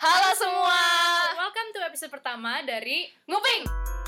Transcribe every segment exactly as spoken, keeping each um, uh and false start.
Halo semua, welcome to episode pertama dari Nguping.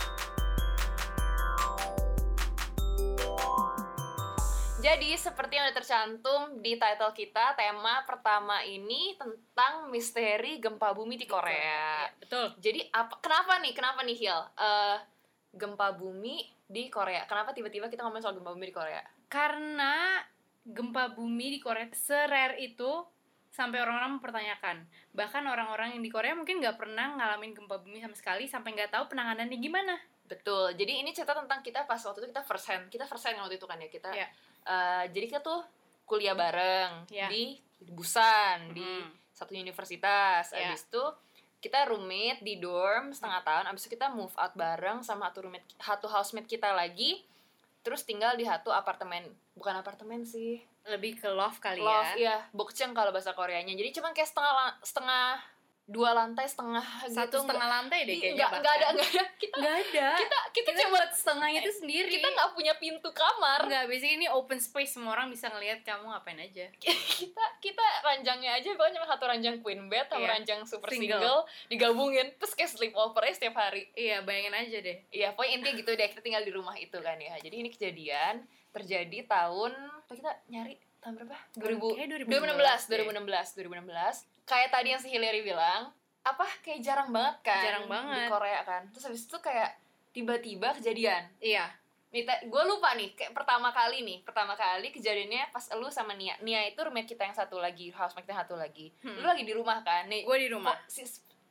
Jadi seperti yang udah tercantum di title kita, tema pertama ini tentang misteri gempa bumi di Korea. Ya, betul. Jadi apa? Kenapa nih? Kenapa nih Hil? Uh, gempa bumi di Korea. Kenapa tiba-tiba kita ngomongin soal gempa bumi di Korea? Karena gempa bumi di Korea se-rare itu sampai orang-orang mempertanyakan. Bahkan orang-orang yang di Korea mungkin nggak pernah ngalamin gempa bumi sama sekali, sampai nggak tahu penanganannya gimana. Betul. Jadi ini cerita tentang kita pas waktu itu kita first hand. Kita first hand waktu itu kan ya kita. Ya. Uh, jadi kita tuh kuliah bareng ya. di, di Busan, hmm. di satu universitas. Ya. Abis itu kita roommate di dorm setengah tahun. Abis itu kita move out bareng sama satu roommate, satu housemate kita lagi. Terus tinggal di satu apartemen. Bukan apartemen sih, lebih ke loft kali loft, ya. Iya, bokceng kalau bahasa Koreanya. Jadi cuma kayak setengah setengah dua lantai setengah satu gitu, setengah enggak, lantai deh kayaknya. Enggak, enggak ada, enggak ada. Kita enggak ada. Kita kita, kita cuma setengahnya itu sendiri. Kita enggak punya pintu kamar. Enggak, basically ini open space, semua orang bisa ngelihat kamu ngapain aja. kita kita ranjangnya aja pokoknya cuma satu ranjang queen bed sama yeah. ranjang super single. single digabungin terus kayak sleepover setiap hari. Iya, bayangin aja deh. Iya, pokoknya intinya gitu deh, kita tinggal di rumah itu kan ya. Jadi ini kejadian terjadi tahun apa kita nyari tahun berapa? dua ribu dua ribu enam belas dua ribu enam belas dua ribu enam belas Kayak tadi yang si Hillary bilang, apa kayak jarang banget kan jarang banget di Korea kan. Terus habis itu kayak tiba-tiba kejadian. Iya. Nih, gue lupa nih, kayak pertama kali nih, pertama kali kejadiannya pas lu sama Nia. Nia itu roommate kita yang satu lagi, housemate kita yang satu lagi. Hmm. Lu lagi di rumah kan? Nih, gue di rumah. Kok, si,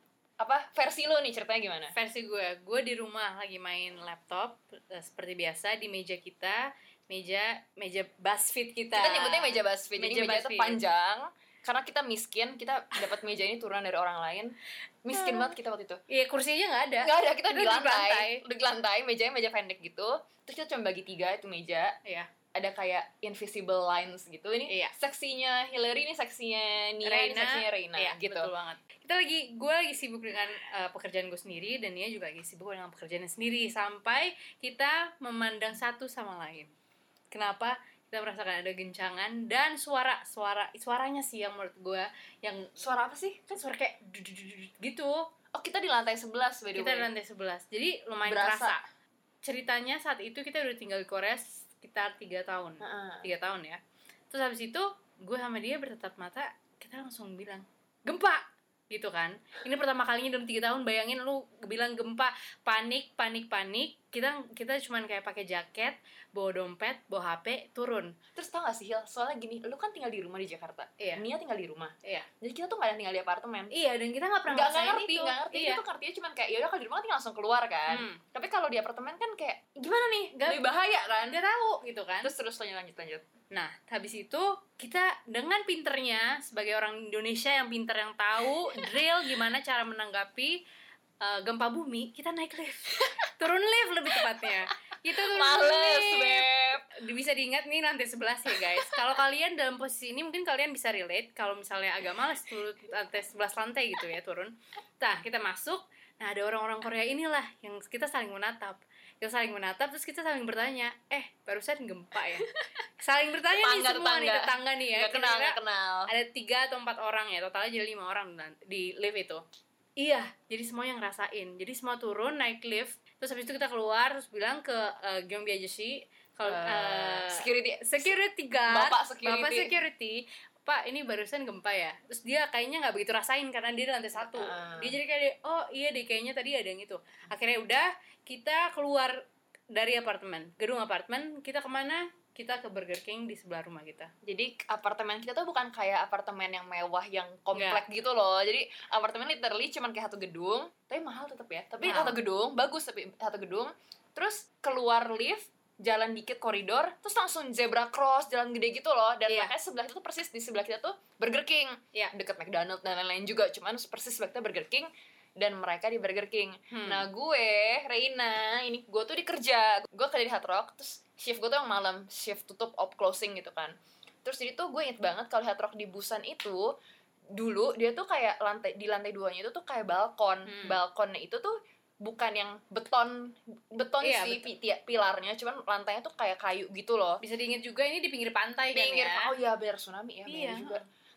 apa versi lu nih ceritanya gimana? Versi gue, gue di rumah lagi main laptop seperti biasa di meja kita, meja meja BuzzFeed kita. Kita nyebutnya meja BuzzFeed. Meja Jadi meja BuzzFeed. itu panjang. Karena kita miskin, kita dapat meja ini turunan dari orang lain. Miskin banget kita waktu itu. Iya, kursinya nggak ada. Nggak ada, kita, kita di lantai. lantai. Di lantai, mejanya meja pendek gitu. Terus kita cuma bagi tiga itu meja. Iya. Ada kayak invisible lines gitu. Ini iya. seksinya Hillary, ini seksinya Nia, Reina, ini seksinya Reina. Iya, gitu. betul banget. Kita lagi, gue lagi sibuk dengan uh, pekerjaan gue sendiri, dan Nia juga lagi sibuk dengan pekerjaannya sendiri. Sampai kita memandang satu sama lain. Kenapa? Kita merasakan ada gencangan dan suara suara suaranya sih yang menurut gue yang suara apa sih? Kan suara kayak gitu. Oh, kita di lantai sebelas by the way. Kita di lantai sebelas. Jadi lumayan Berasa. kerasa. Ceritanya saat itu kita udah tinggal di Korea sekitar tiga tahun. Uh-uh. tiga tahun ya. Terus habis itu gue sama dia bertatap mata, kita langsung bilang, "Gempa." Gitu kan. Ini pertama kalinya dalam tiga tahun. Bayangin lu bilang gempa, panik, panik, panik. Kita kita cuman kayak pakai jaket, bawa dompet, bawa H P, turun. Terus tau gak sih Hil, soalnya gini, lu kan tinggal di rumah di Jakarta. Iya. Nia tinggal di rumah. Iya. Jadi kita tuh gak ada tinggal di apartemen. Iya, dan kita gak pernah nggak ngerasain ngerti, itu. Gak ngerti, iya. itu tuh artinya cuman kayak, yaudah kalau di rumah tinggal langsung keluar kan. Hmm. Tapi kalau di apartemen kan kayak, gimana nih? Gak, lebih bahaya kan? Gak tahu gitu kan. Terus terus lanjut lanjut lanjut. Nah, habis itu kita dengan pinternya sebagai orang Indonesia yang pinter, yang tahu drill gimana cara menanggapi uh, gempa bumi, kita naik lift. Turun lift lebih tepatnya. Kita turun Males, lift. Beb. Bisa diingat nih lantai sebelas ya, guys. Kalau kalian dalam posisi ini mungkin kalian bisa relate. Kalau misalnya agak males turun lantai sebelas lantai gitu ya, turun. Nah, kita masuk. Nah, ada orang-orang Korea inilah yang kita saling menatap. Kita saling menatap, terus kita saling bertanya, eh, barusan gempa ya? Saling bertanya nih semua nih, tetangga nih ya. Gak kenal, gak kenal. Ada tiga atau empat orang ya, totalnya jadi lima orang di lift itu. Iya, jadi semua yang ngerasain. Jadi semua turun, naik lift. Terus habis itu kita keluar, terus bilang ke uh, Gyeongbi Ajeshi, kalau uh, security security guard, Bapak security. Bapak security, Pak, ini barusan gempa ya. Terus dia kayaknya nggak begitu rasain karena dia di lantai satu. Uh. Dia jadi kayak, oh iya deh, kayaknya tadi ada yang itu. Akhirnya udah, kita keluar dari apartemen, gedung apartemen. Kita kemana? Kita ke Burger King di sebelah rumah kita. Jadi apartemen kita tuh bukan kayak apartemen yang mewah yang komplek yeah. gitu loh. Jadi apartemen literally cuman kayak satu gedung, tapi mahal tetap ya. Tapi mahal. Satu gedung, bagus tapi satu gedung. Terus keluar lift, jalan dikit koridor, terus langsung zebra cross, jalan gede gitu loh. Dan yeah. makanya sebelah itu tuh persis di sebelah kita tuh Burger King. Yeah. Deket McDonald dan lain-lain juga, cuman persis sebelah kita Burger King. Dan mereka di Burger King. hmm. Nah gue, Reina, ini gue tuh di kerja. Gue kerja di Hard Rock. Terus shift gue tuh yang malam, shift tutup op closing gitu kan. Terus jadi tuh gue inget banget kalau Hard Rock di Busan itu, dulu dia tuh kayak lantai, di lantai duanya itu tuh kayak balkon. hmm. Balkonnya itu tuh bukan yang beton beton iya, sih betul. pi- pilarnya, cuman lantainya tuh kayak kayu gitu loh. Bisa diingat juga ini di pinggir pantai pinggir, kan ya. Oh iya, biar tsunami ya, iya. juga.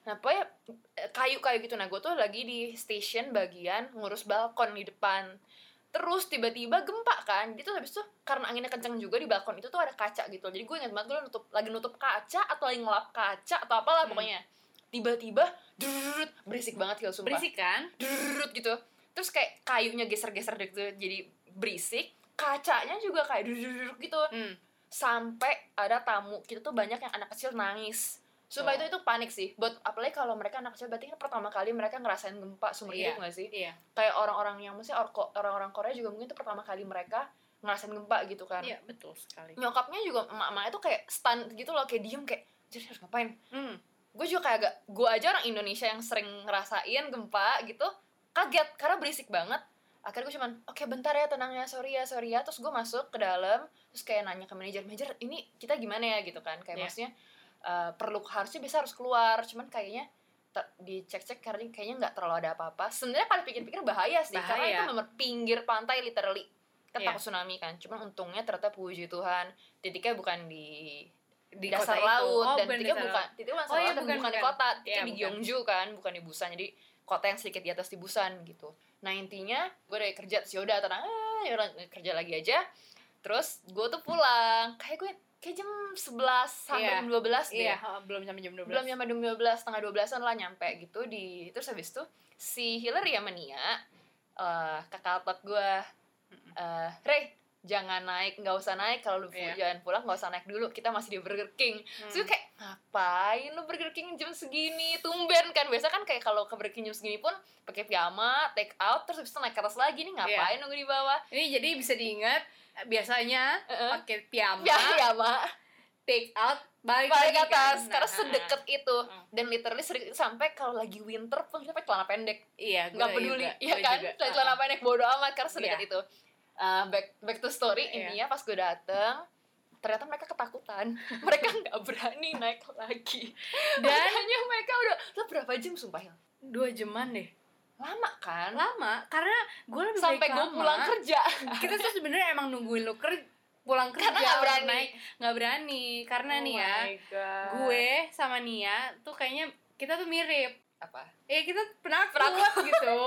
Nah pokoknya kayu-kayu gitu. Nah gue tuh lagi di station bagian ngurus balkon di depan. Terus tiba-tiba gempa kan. Jadi tuh habis itu karena anginnya kenceng juga di balkon itu tuh ada kaca gitu. Jadi gue ingat banget gue nutup, lagi nutup kaca atau lagi ngelap kaca atau apalah hmm. pokoknya. Tiba-tiba drrrrut, berisik banget gitu sumpah. Berisik kan? Drrrrut gitu. Terus kayak kayunya geser-geser gitu jadi berisik. Kacanya juga kayak drrrrut gitu. Hmm. Sampai ada tamu kita tuh banyak yang anak kecil nangis. Sumpah oh. itu itu panik sih. Buat apalagi kalau mereka anak kecil berarti kan pertama kali mereka ngerasain gempa seumur iya, hidup nggak sih? Iya. Kayak orang-orang yang mesti orang-orang Korea juga mungkin itu pertama kali mereka ngerasain gempa gitu kan. Iya, betul sekali. Nyokapnya juga emak-emaknya tuh kayak stun gitu loh, kayak diem kayak jadi harus ngapain? Hmm. Gue juga kayak agak gue aja orang Indonesia yang sering ngerasain gempa gitu, kaget karena berisik banget. Akhirnya gue cuman oke okay, bentar ya, tenang ya, sorry ya, sorry ya. Terus gue masuk ke dalam, terus kayak nanya ke manajer, manajer ini kita gimana ya gitu kan, kayak yeah. maksudnya Uh, perlu harusnya bisa harus keluar, cuman kayaknya t- dicek-cek karena kayaknya nggak terlalu ada apa-apa. Sebenarnya kalau pikir-pikir bahaya sih, bahaya. Karena itu memang pinggir pantai literally, kan yeah. takut tsunami kan. Cuman untungnya ternyata puji Tuhan titiknya bukan di di dasar laut oh, dan titiknya bukan titiknya bukan, oh, iya, bukan, bukan, bukan di kota, titiknya yeah, di Gyeongju kan, bukan di Busan. Jadi kota yang sedikit di atas di Busan gitu. Nah intinya gue udah kerja, terus yaudah tenang, ah, yaudah kerja lagi aja. Terus gue tuh pulang, kayak gue kayak jam sebelas sampai yeah. jam dua belas deh. Iya, yeah, belum sampai jam dua belas. Belum sampai jam dua belas, setengah dua belasan lah nyampe gitu di. Terus habis itu si Hillary sama Nia, uh, kakak otak gue, uh, Rey, jangan naik, nggak usah naik kalau lu yeah. jalan pulang nggak usah naik dulu, kita masih di Burger King. Hmm. Terus kayak ngapain lu Burger King jam segini, tumben kan. Biasa kan kayak kalau ke Burger King jam segini pun pakai piyama, take out, terus habis itu naik ke atas lagi nih ngapain yeah. nunggu di bawah. Ini jadi bisa diingat biasanya uh-uh. pakai piyama, piyama, take out, balik, balik ke atas, kan? Karena sedekat itu. Uh. Dan literally sedekat sampai kalau lagi winter pun kita pakai celana pendek. Iya, nggak peduli, ya kan? Juga. Celana uh-uh. pendek bodo amat karena sedekat yeah. itu. Uh, back back to story yeah. intinya pas gue dateng, ternyata mereka ketakutan, mereka nggak berani naik lagi. Dan makanya mereka udah, lo berapa jam sumpah ya? Dua jaman deh. Lama kan? Lama, karena gue lebih sampai gue pulang kerja. Kita tuh sebenarnya emang nungguin lo ker pulang kerja. Karena nggak berani, naik, nggak berani. Karena oh nih ya, God. gue sama Nia tuh kayaknya kita tuh mirip. Apa? Eh kita penakut gitu.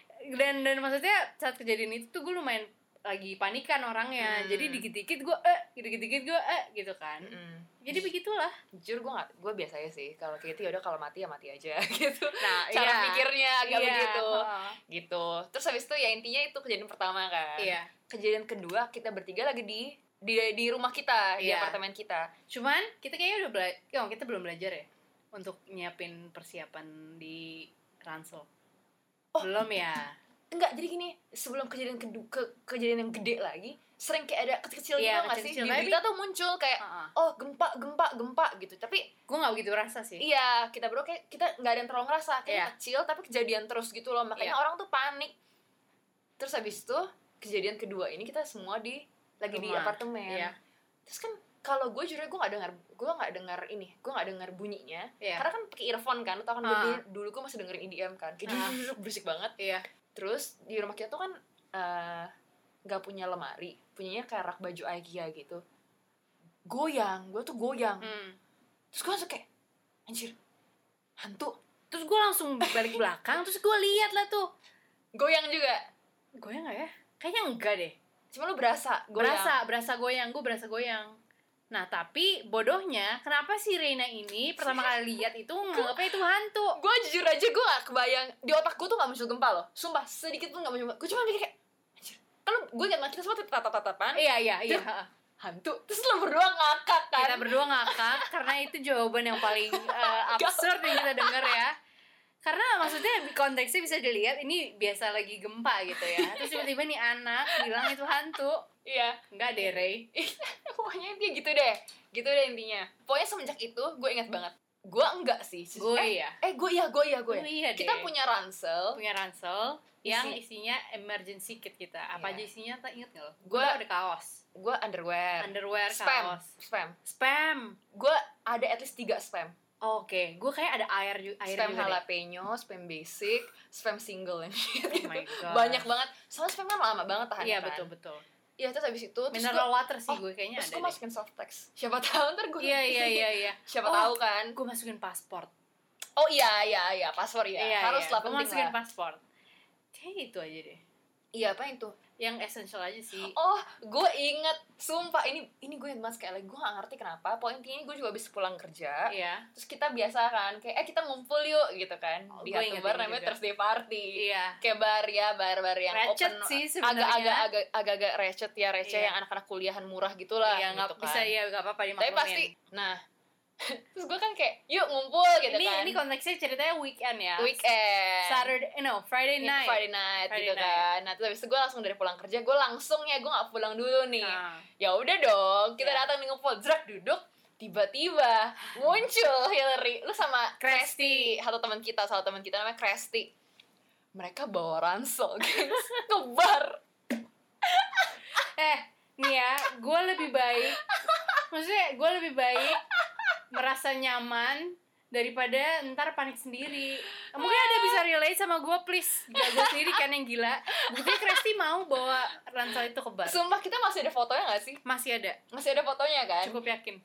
Dan dan maksudnya saat kejadian itu tuh gue lumayan lagi panikan orangnya, hmm. jadi dikit-dikit gue eh dikit-dikit gue eh gitu kan. Hmm. Jadi begitulah. Jujur gue nggak, gue biasa aja sih kalau kayak gitu ya udah, kalau mati ya mati aja gitu. Nah, cara iya. pikirnya agak iya. begitu uh. gitu. Terus habis itu ya intinya itu kejadian pertama kan. Iya. Kejadian kedua kita bertiga lagi di di di rumah kita, iya. di apartemen kita. Cuman kita kayaknya udah belajar, oh, kita belum belajar ya untuk nyiapin persiapan di ransel. Oh. Belum ya. Enggak, jadi gini, sebelum kejadian kedua ke, kejadian yang gede lagi, sering kayak ada kecil-kecil yeah, gitu nggak sih? Di tapi... berita tuh muncul kayak uh-uh. oh gempa gempa gempa gitu. Tapi gue nggak begitu rasa sih. Iya, kita berdua kayak kita nggak ada yang terlalu ngerasa, kayak yeah. kecil tapi kejadian terus gitu loh. Makanya yeah. orang tuh panik. Terus habis itu kejadian kedua ini kita semua di lagi rumah. Di apartemen. Yeah. Terus kan kalau gue jujur gue nggak dengar, gue nggak dengar ini, gue nggak dengar bunyinya. Yeah. Karena kan pakai earphone kan, tau kan uh. dulu dulu gue masih dengerin E D M kan, kayak uh. berisik banget. Iya. Yeah. Terus di rumah kita tuh kan nggak uh, punya lemari, punyanya kayak rak baju IKEA gitu. Goyang, gue tuh goyang. Hmm. Terus gue langsung kayak, anjir, hantu. Terus gue langsung balik belakang, terus gue lihat lah tuh. Goyang juga. Goyang nggak ya? Kayaknya enggak deh. Cuma lu berasa goyang. Berasa, berasa goyang, gue berasa goyang. Nah tapi bodohnya, kenapa si Reina ini pertama kali lihat itu nganggapnya itu hantu? Gue jujur aja gue gak kebayang, di otak gue tuh gak muncul gempa loh. Sumpah, sedikit pun gak muncul gempa. Gue cuma mikir kayak, anjir, kan gue ingat kita semua tatap-tatapan. Iya, iya, iya. Hantu. Terus lo berdua ngakak kan? Kita berdua ngakak, karena itu jawaban yang paling uh, absurd yang kita dengar ya. Karena maksudnya konteksnya bisa dilihat ini biasa lagi gempa gitu ya. Terus tiba-tiba nih anak bilang itu hantu. Iya. Enggak deh, Rey. Pokoknya intinya gitu deh. Gitu deh intinya. Pokoknya semenjak itu gue ingat banget. Gue enggak sih. Gue eh, ya. Eh gue ya, gue ya, gue ya. Oh, iya kita deh. punya ransel. Punya ransel Isi. Yang isinya emergency kit kita. Apa yeah. aja isinya? Tak inget gak lo? Gue ada kaos. Gue underwear. Underwear, spam. kaos. Spam. Spam. Gue ada at least tiga spam. Oh, oke, okay. Gue kayak ada air, air spam juga jalapeno, deh. Spam basic, spam single yang gitu. Oh my God. Banyak banget. Soalnya spam kan lama banget tahan. Iya, kan? betul betul. Iya, terus habis itu mineral gua, water sih oh, gue kayaknya terus ada. Terus gue masukin soft text. Siapa tahu ntar gue. Iya iya iya iya. Siapa oh, tahu kan? Gue masukin pasport. Oh iya iya iya paspor ya iya, harus iya. lah Gue penting masukin lah. paspor. Kayak gitu aja deh. Iya apa itu? Yang essential aja sih. Oh, gue inget, sumpah ini ini gue inget banget sekali lagi, gue gak ngerti kenapa. Pokoknya intinya gue juga habis pulang kerja. Iya. Terus kita biasa kan, kayak eh kita ngumpul yuk gitu kan. Oh, di gue satu inget bar ini namanya juga. Thursday Party. Iya. Kayak bar ya, bar-bar yang Ratchet open. sih sebenarnya. Agak-agak agak agak recet ya, receh Iya. yang anak-anak kuliahan murah gitulah. Iya, nggak gitu kan. bisa ya, nggak apa-apa dimaklumin. Tapi pasti, nah terus gue kan kayak yuk ngumpul gitu ini, kan. Ini konteksnya ceritanya weekend ya. Weekend. Saturday, no, Friday Iya, night. Friday night Friday gitu night. kan. Nah terus habis itu gue langsung dari pulang kerja, gue langsung ya gue nggak pulang dulu nih. Nah. Ya udah dong, kita Ya. datang nih ngumpul, zrak duduk, tiba-tiba muncul Hillary, lu sama Kresti, satu teman kita, satu teman kita namanya Kresti. Mereka bawa ransel, guys, ke bar. Eh, nih ya, gue lebih baik, maksudnya gue lebih baik merasa nyaman daripada ntar panik sendiri. Mungkin ada bisa relate sama gue, please. Gak gue sendiri kan yang gila. Buktinya Kresti mau bawa ransel itu ke bar. Sumpah kita masih ada fotonya gak sih? Masih ada, Masih ada fotonya kan? cukup yakin.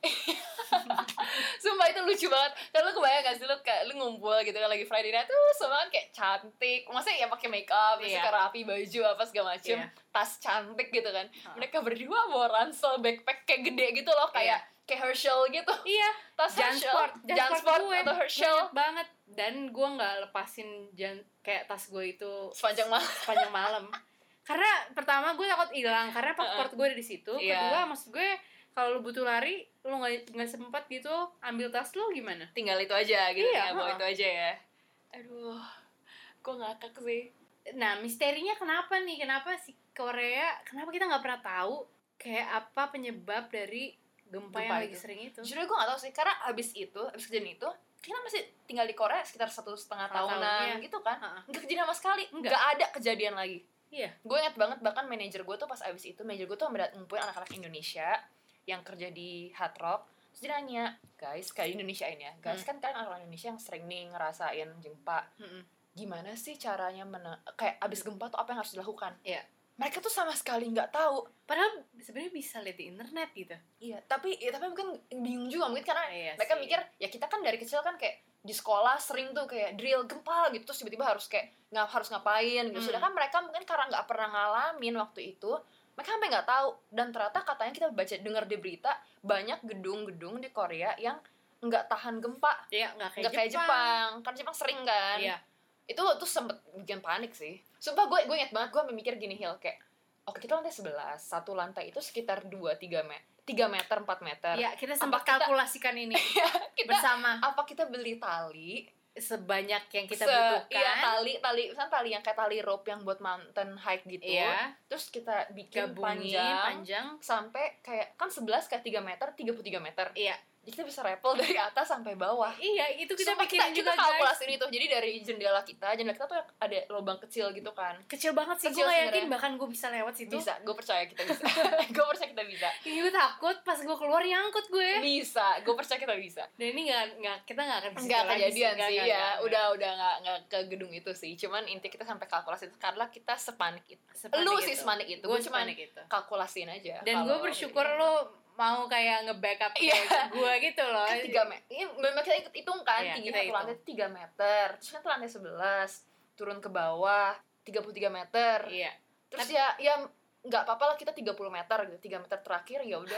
Sumpah itu lucu banget. Kan lu kebayang gak sih lu kayak lu ngumpul gitu kan lagi Friday night tuh semua kan kayak cantik. Maksudnya ya pakai make up, Iya. suka rapi baju apa segala macem, Iya. tas cantik gitu kan. Hah. Mereka berdua bawa ransel backpack kayak gede gitu loh, kayak kayak Herschel gitu. Iya, Tas Herschel, Jansport, Jansport gue atau Herschel. banyak banget. Dan gue nggak lepasin jan kayak tas gue itu Sepanjang malam. sepanjang malam. Karena pertama gue takut hilang karena paspor gue ada di situ. Iya. Kedua maksud gue kalau lu butuh lari, lu nggak nggak sempat gitu ambil tas lu gimana? Tinggal itu aja gitu Iya, ya, bawa ha. itu aja ya. Aduh, gue ngakak sih. Nah misterinya kenapa nih? Kenapa si Korea? Kenapa kita nggak pernah tahu kayak apa penyebab dari gempa, Gempa yang lagi itu. sering itu? Jujur gue gak tau sih, karena abis itu, abis kejadian itu kita masih tinggal di Korea sekitar satu setengah Setengah tahun, tahunan iya. gitu kan. Ha-ha. Nggak kejadian sama sekali, Nggak. nggak ada kejadian lagi. Iya. Gue inget banget, bahkan manajer gue tuh pas abis itu, manajer gue tuh ngumpulin anak-anak Indonesia yang kerja di Hard Rock. Terus dia nanya, guys, kayak di Indonesia ini ya, guys Hmm. kan kalian orang Indonesia yang sering nih ngerasain gempa, Mm-mm. gimana sih caranya mena- kayak abis gempa tuh apa yang harus dilakukan? Iya. Mereka tuh sama sekali nggak tahu. Padahal sebenarnya bisa lihat di internet gitu. Iya, tapi ya, tapi mungkin bingung juga mungkin karena Iya mereka sih. mikir ya kita kan dari kecil kan kayak di sekolah sering tuh kayak drill gempa gitu, terus tiba-tiba harus kayak nggak harus ngapain gitu. Hmm. Sedangkan mereka mungkin karena nggak pernah ngalamin waktu itu, mereka sampai nggak tahu. Dan ternyata katanya kita baca dengar di berita banyak gedung-gedung di Korea yang nggak tahan gempa, Iya, nggak kayak, nggak kayak Jepang. Kan Jepang sering kan. Iya. Itu tuh sempet bikin panik sih. Sumpah gue gue inget banget, gue sampai mikir gini Hil, kayak oke kita lantai sebelas, satu lantai itu sekitar dua tiga meter, tiga meter, empat meter. Iya, kita sempat Apa kita- kalkulasikan ini kita bersama apa kita beli tali sebanyak yang kita se- butuhkan. iya tali tali misalnya tali yang kayak tali rope yang buat mountain hike gitu. Iya. Terus kita bikin Gabungin panjang, panjang. sampai kayak kan sebelas ke tiga meter, tiga puluh tiga meter. Iya. Jadi kita bisa rappel dari atas sampai bawah. Iya, itu kita Sumpah, pikirin kita, juga kita guys. kalkulasiin itu. Jadi dari jendela kita, jendela kita tuh ada lubang kecil gitu kan. Kecil banget sih, gue Kecil gak yakin sebenarnya. bahkan gue bisa lewat situ. Bisa, gue percaya kita bisa. Gue percaya kita bisa. Ih, gue takut pas gue keluar nyangkut gue. Bisa, gue percaya kita bisa. Dan ini gak, gak kita gak akan bisa Nggak lagi kejadian Nggak, sih nggak, ya, nggak, udah udah nggak nggak ke gedung itu sih. Cuman inti kita sampai kalkulasi itu karena kita sepanik itu. Sepanik Lu itu. sih sepanik itu, Gue gue cuman sepanik itu. kalkulasiin aja. Dan gue kalau- bersyukur lo mau kayak nge-backup Iya. kayak gue gitu loh. kan tiga meter. Ini memang kita ikut hitung kan, Iya, tinggi kita satu hitung. lantai tiga meter. Terus kan tuh lantai sebelas, turun ke bawah tiga puluh tiga meter. Iya. Terus ya ya nggak apa-apa lah kita tiga puluh meter gitu. tiga meter terakhir ya udah.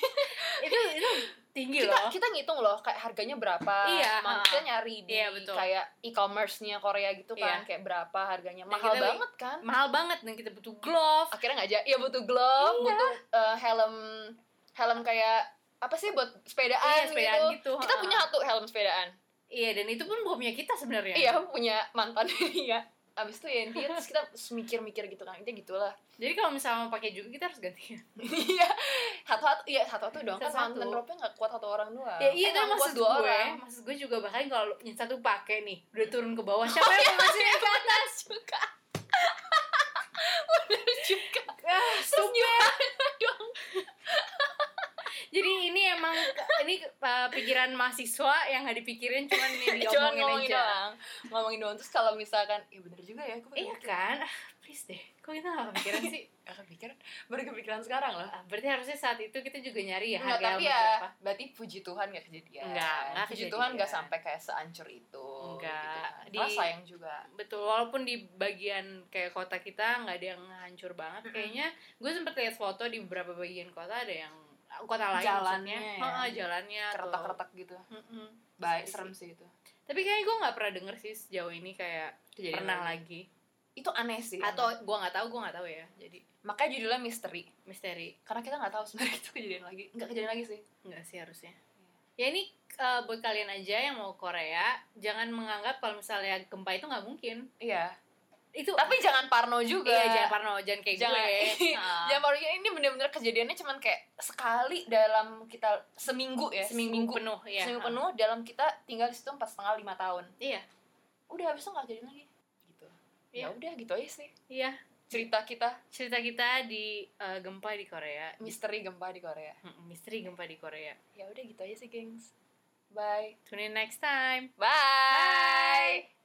itu itu tinggi kita loh. kita ngitung loh kayak harganya berapa. Iya, Maksudnya ha. nyari di Iya, betul. kayak e-commerce-nya Korea gitu kan, Iya. kayak berapa harganya. Dan Mahal kita- banget kan. Mahal banget dan kita butuh glove. Akhirnya nggak jadi, ya butuh glove, Iya. butuh eh, helm helm kayak apa sih buat sepedaan, Iya, sepedaan gitu, Kita ha. punya satu helm sepedaan. Iya, dan itu pun bukan punya kita sebenarnya. Iya, punya mantan dia. Abis itu ya intinya terus kita mikir-mikir gitu kan, intinya gitulah. Jadi kalau misalnya mau pakai juga kita harus ganti. Iya, satu-satu, iya satu-satu dong. Kan Satu-satu. mantan rope nggak kuat satu orang doang. Ya iya, Eh, tapi nggak kuat maksud dua gue, orang. maksud gue juga bahkan kalau yang satu pakai nih, udah turun ke bawah, siapa yang mau ngasih ke atas? juga. Bener juga. Ah, Terus stupid. gimana dong? Jadi ini emang ini uh, pikiran mahasiswa yang gak dipikirin, cuman ini Cuman diomongin ngomongin aja. doang. Ngomongin doang. Terus kalau misalkan, ya bener juga ya. Aku Iya kan? Ah, tragis deh. Kok kita gak kepikiran sih? Gak kepikiran, baru kepikiran sekarang loh. Ah, berarti harusnya saat itu kita juga nyari ya Enggak, harga tapi helmet ya berapa. berarti puji Tuhan gak kejadian. Enggak, enggak puji kejadian. Tuhan gak sampai kayak seancur itu. Enggak. Gitu. Di- Karena sayang juga. Betul, walaupun di bagian kayak kota kita nggak ada yang hancur banget. Mm-mm. Kayaknya gue sempet lihat foto di beberapa bagian kota ada yang kota lain Jalannya maksudnya. ya. Heeh, jalannya atau- Keretak-keretak gitu. Mm-mm. Baik, Sih, serem sih. sih itu. Tapi kayaknya gue nggak pernah denger sih sejauh ini kayak Kejadian pernah lagi. lagi. Itu aneh sih. Atau aneh. gue nggak tahu, gue nggak tahu ya. Jadi Makanya judulnya misteri. misteri. Karena kita nggak tahu sebenarnya itu kejadian lagi. Nggak kejadian lagi sih. Enggak sih harusnya. Ya ini eh, buat kalian aja yang mau ke Korea, jangan menganggap kalau misalnya gempa itu nggak mungkin. Iya. Itu Tapi jangan parno juga. iya, jangan parno, jangan kayak Jangan, gue. Ah. jangan parno. Ini bener-bener kejadiannya cuman kayak sekali dalam kita seminggu ya. seminggu, penuh ya. Seminggu Ah. penuh dalam kita tinggal di situ empat setengah lima tahun. Iya. Udah habis itu nggak kejadian lagi. Gitu. Ya Iya. udah gitu aja sih. Iya. Cerita kita Cerita kita di eh, gempa di Korea. misteri gempa di Korea. Mm, misteri gempa di Korea. Ya udah gitu aja sih, gengs. Bye. Tune in next time. Bye. Bye.